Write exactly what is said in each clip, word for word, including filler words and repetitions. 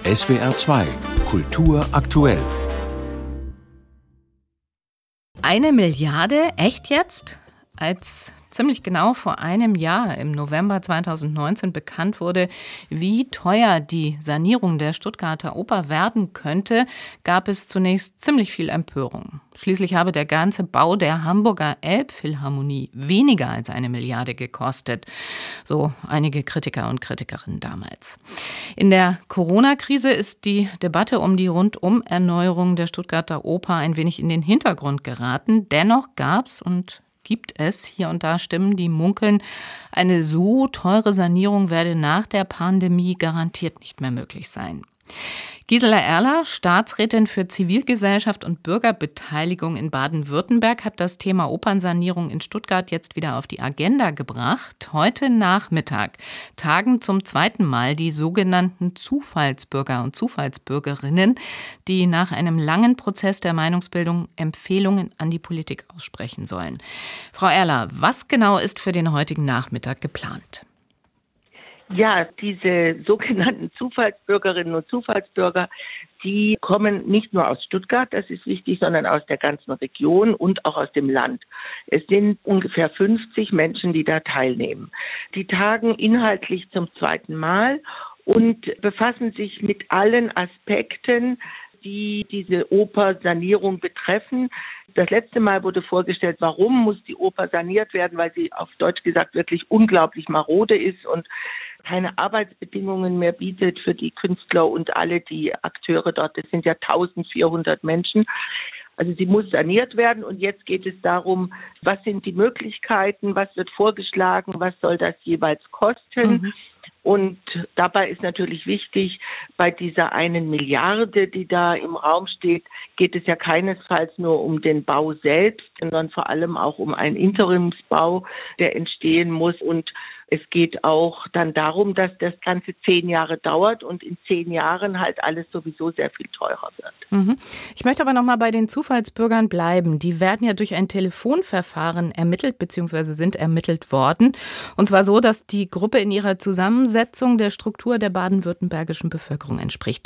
S W R zwei Kultur aktuell. Eine Milliarde? Echt jetzt? Als ziemlich genau vor einem Jahr, im November zweitausendneunzehn, bekannt wurde, wie teuer die Sanierung der Stuttgarter Oper werden könnte, gab es zunächst ziemlich viel Empörung. Schließlich habe der ganze Bau der Hamburger Elbphilharmonie weniger als eine Milliarde gekostet. So einige Kritiker und Kritikerinnen damals. In der Corona-Krise ist die Debatte um die Rundum-Erneuerung der Stuttgarter Oper ein wenig in den Hintergrund geraten. Dennoch gab es und gibt es hier und da Stimmen, die munkeln, eine so teure Sanierung werde nach der Pandemie garantiert nicht mehr möglich sein. Gisela Erler, Staatsrätin für Zivilgesellschaft und Bürgerbeteiligung in Baden-Württemberg, hat das Thema Opernsanierung in Stuttgart jetzt wieder auf die Agenda gebracht. Heute Nachmittag tagen zum zweiten Mal die sogenannten Zufallsbürger und Zufallsbürgerinnen, die nach einem langen Prozess der Meinungsbildung Empfehlungen an die Politik aussprechen sollen. Frau Erler, was genau ist für den heutigen Nachmittag geplant? Ja, diese sogenannten Zufallsbürgerinnen und Zufallsbürger, die kommen nicht nur aus Stuttgart, das ist wichtig, sondern aus der ganzen Region und auch aus dem Land. Es sind ungefähr fünfzig Menschen, die da teilnehmen. Die tagen inhaltlich zum zweiten Mal und befassen sich mit allen Aspekten, die diese Opersanierung betreffen. Das letzte Mal wurde vorgestellt, warum muss die Oper saniert werden, weil sie auf Deutsch gesagt wirklich unglaublich marode ist und keine Arbeitsbedingungen mehr bietet für die Künstler und alle die Akteure dort. Das sind ja eintausendvierhundert Menschen. Also sie muss saniert werden und jetzt geht es darum, was sind die Möglichkeiten, was wird vorgeschlagen, was soll das jeweils kosten. Mhm. Und dabei ist natürlich wichtig, bei dieser einen Milliarde, die da im Raum steht, geht es ja keinesfalls nur um den Bau selbst, sondern vor allem auch um einen Interimsbau, der entstehen muss. Und es geht auch dann darum, dass das Ganze zehn Jahre dauert und in zehn Jahren halt alles sowieso sehr viel teurer wird. Mhm. Ich möchte aber noch mal bei den Zufallsbürgern bleiben. Die werden ja durch ein Telefonverfahren ermittelt bzw. sind ermittelt worden. Und zwar so, dass die Gruppe in ihrer Zusammensetzung der Struktur der baden-württembergischen Bevölkerung entspricht.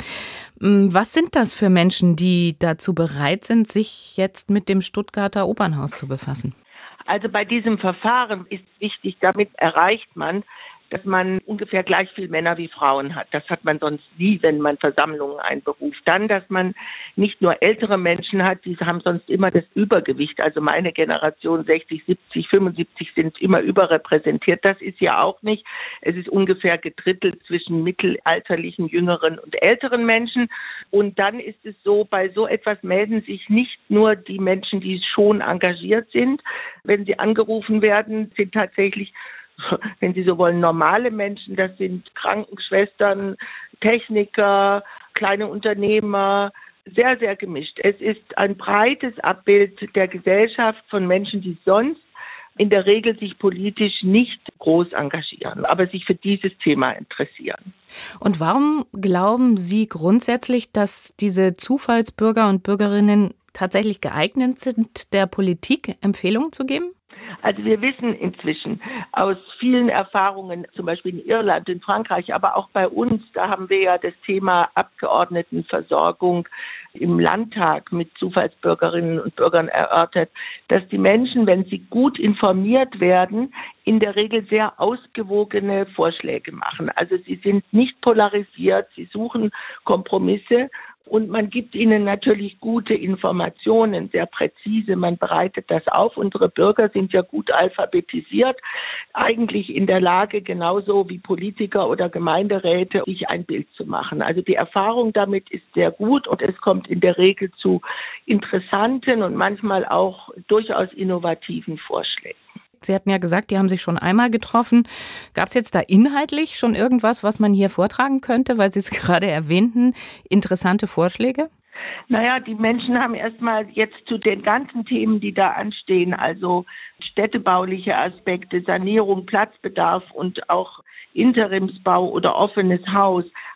Was sind das für Menschen, die dazu bereit sind, sich jetzt mit dem Stuttgarter Opernhaus zu befassen? Also bei diesem Verfahren ist wichtig, damit erreicht man, dass man ungefähr gleich viel Männer wie Frauen hat. Das hat man sonst nie, wenn man Versammlungen einberuft. Dann, dass man nicht nur ältere Menschen hat, die haben sonst immer das Übergewicht. Also meine Generation sechzig, siebzig, fünfundsiebzig sind immer überrepräsentiert. Das ist ja auch nicht. Es ist ungefähr gedrittelt zwischen mittelalterlichen, jüngeren und älteren Menschen. Und dann ist es so, bei so etwas melden sich nicht nur die Menschen, die schon engagiert sind. Wenn sie angerufen werden, sind tatsächlich, wenn Sie so wollen, normale Menschen, das sind Krankenschwestern, Techniker, kleine Unternehmer, sehr, sehr gemischt. Es ist ein breites Abbild der Gesellschaft von Menschen, die sonst in der Regel sich politisch nicht groß engagieren, aber sich für dieses Thema interessieren. Und warum glauben Sie grundsätzlich, dass diese Zufallsbürger und Bürgerinnen tatsächlich geeignet sind, der Politik Empfehlungen zu geben? Also wir wissen inzwischen aus vielen Erfahrungen, zum Beispiel in Irland, in Frankreich, aber auch bei uns, da haben wir ja das Thema Abgeordnetenversorgung im Landtag mit Zufallsbürgerinnen und Bürgern erörtert, dass die Menschen, wenn sie gut informiert werden, in der Regel sehr ausgewogene Vorschläge machen. Also sie sind nicht polarisiert, sie suchen Kompromisse. Und man gibt ihnen natürlich gute Informationen, sehr präzise. Man bereitet das auf. Unsere Bürger sind ja gut alphabetisiert, eigentlich in der Lage, genauso wie Politiker oder Gemeinderäte, sich ein Bild zu machen. Also die Erfahrung damit ist sehr gut und es kommt in der Regel zu interessanten und manchmal auch durchaus innovativen Vorschlägen. Sie hatten ja gesagt, die haben sich schon einmal getroffen. Gab es jetzt da inhaltlich schon irgendwas, was man hier vortragen könnte, weil Sie es gerade erwähnten, interessante Vorschläge? Naja, die Menschen haben erstmal jetzt zu den ganzen Themen, die da anstehen, also städtebauliche Aspekte, Sanierung, Platzbedarf und auch Interimsbau oder offenes Haus,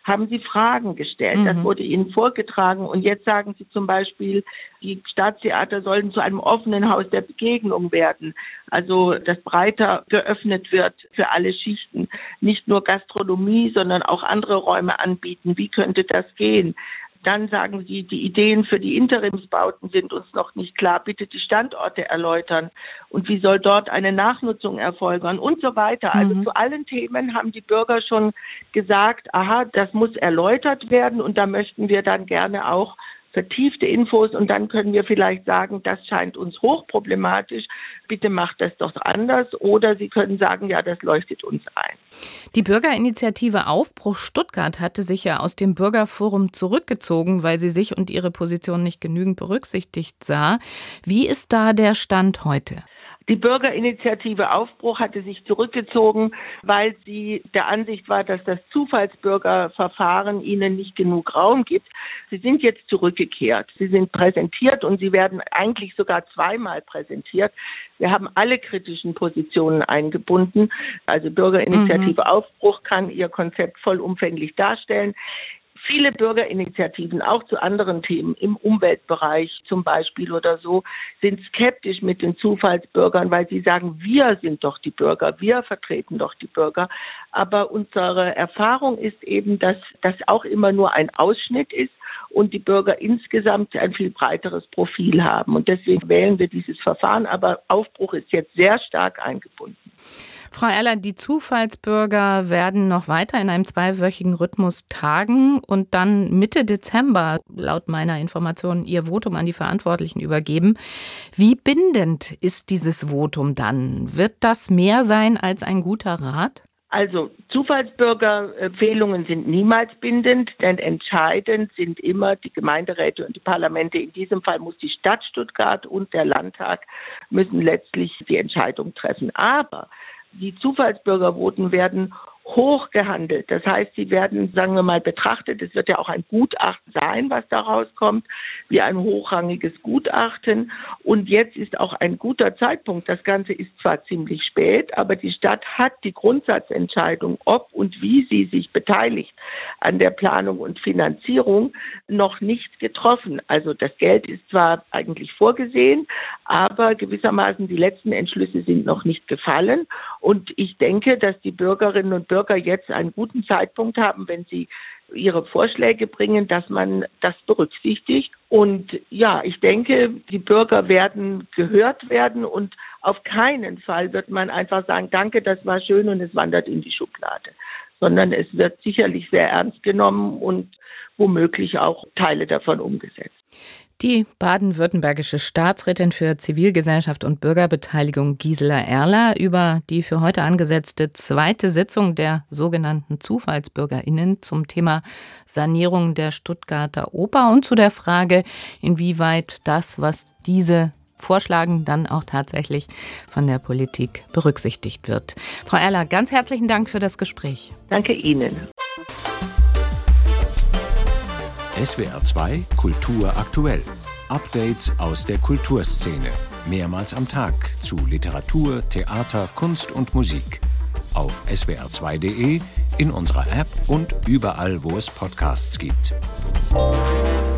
haben sie Fragen gestellt. Mhm. Das wurde ihnen vorgetragen. Und jetzt sagen sie zum Beispiel, die Staatstheater sollten zu einem offenen Haus der Begegnung werden. Also, dass breiter geöffnet wird für alle Schichten. Nicht nur Gastronomie, sondern auch andere Räume anbieten. Wie könnte das gehen? Dann sagen sie, die Ideen für die Interimsbauten sind uns noch nicht klar. Bitte die Standorte erläutern. Und wie soll dort eine Nachnutzung erfolgen? Und so weiter. Also Mhm. zu allen Themen haben die Bürger schon gesagt, aha, das muss erläutert werden. Und da möchten wir dann gerne auch vertiefte Infos. Und dann können wir vielleicht sagen, das scheint uns hochproblematisch. Bitte macht das doch anders. Oder Sie können sagen, ja, das leuchtet uns ein. Die Bürgerinitiative Aufbruch Stuttgart hatte sich ja aus dem Bürgerforum zurückgezogen, weil sie sich und ihre Position nicht genügend berücksichtigt sah. Wie ist da der Stand heute? Die Bürgerinitiative Aufbruch hatte sich zurückgezogen, weil sie der Ansicht war, dass das Zufallsbürgerverfahren ihnen nicht genug Raum gibt. Sie sind jetzt zurückgekehrt. Sie sind präsentiert und sie werden eigentlich sogar zweimal präsentiert. Wir haben alle kritischen Positionen eingebunden. Also Bürgerinitiative mhm. Aufbruch kann ihr Konzept vollumfänglich darstellen. Viele Bürgerinitiativen, auch zu anderen Themen im Umweltbereich zum Beispiel oder so, sind skeptisch mit den Zufallsbürgern, weil sie sagen, wir sind doch die Bürger, wir vertreten doch die Bürger. Aber unsere Erfahrung ist eben, dass das auch immer nur ein Ausschnitt ist und die Bürger insgesamt ein viel breiteres Profil haben. Und deswegen wählen wir dieses Verfahren. Aber Aufbruch ist jetzt sehr stark eingebunden. Frau Erler, die Zufallsbürger werden noch weiter in einem zweiwöchigen Rhythmus tagen und dann Mitte Dezember, laut meiner Information, ihr Votum an die Verantwortlichen übergeben. Wie bindend ist dieses Votum dann? Wird das mehr sein als ein guter Rat? Also Zufallsbürgerempfehlungen sind niemals bindend, denn entscheidend sind immer die Gemeinderäte und die Parlamente. In diesem Fall muss die Stadt Stuttgart und der Landtag müssen letztlich die Entscheidung treffen. Aber die Zufallsbürgervoten werden hoch gehandelt. Das heißt, sie werden, sagen wir mal, betrachtet. Es wird ja auch ein Gutachten sein, was da rauskommt, wie ein hochrangiges Gutachten. Und jetzt ist auch ein guter Zeitpunkt. Das Ganze ist zwar ziemlich spät, aber die Stadt hat die Grundsatzentscheidung, ob und wie sie sich beteiligt an der Planung und Finanzierung, noch nicht getroffen. Also das Geld ist zwar eigentlich vorgesehen, aber gewissermaßen die letzten Entschlüsse sind noch nicht gefallen. Und ich denke, dass die Bürgerinnen und Bürger jetzt einen guten Zeitpunkt haben, wenn sie ihre Vorschläge bringen, dass man das berücksichtigt. Und ja, ich denke, die Bürger werden gehört werden und auf keinen Fall wird man einfach sagen, danke, das war schön und es wandert in die Schublade. Sondern es wird sicherlich sehr ernst genommen und womöglich auch Teile davon umgesetzt. Die baden-württembergische Staatsrätin für Zivilgesellschaft und Bürgerbeteiligung Gisela Erler über die für heute angesetzte zweite Sitzung der sogenannten ZufallsbürgerInnen zum Thema Sanierung der Stuttgarter Oper und zu der Frage, inwieweit das, was diese vorschlagen, dann auch tatsächlich von der Politik berücksichtigt wird. Frau Erler, ganz herzlichen Dank für das Gespräch. Danke Ihnen. S W R zwei Kultur aktuell. Updates aus der Kulturszene. Mehrmals am Tag zu Literatur, Theater, Kunst und Musik. Auf S W R zwei Punkt de, in unserer App und überall, wo es Podcasts gibt.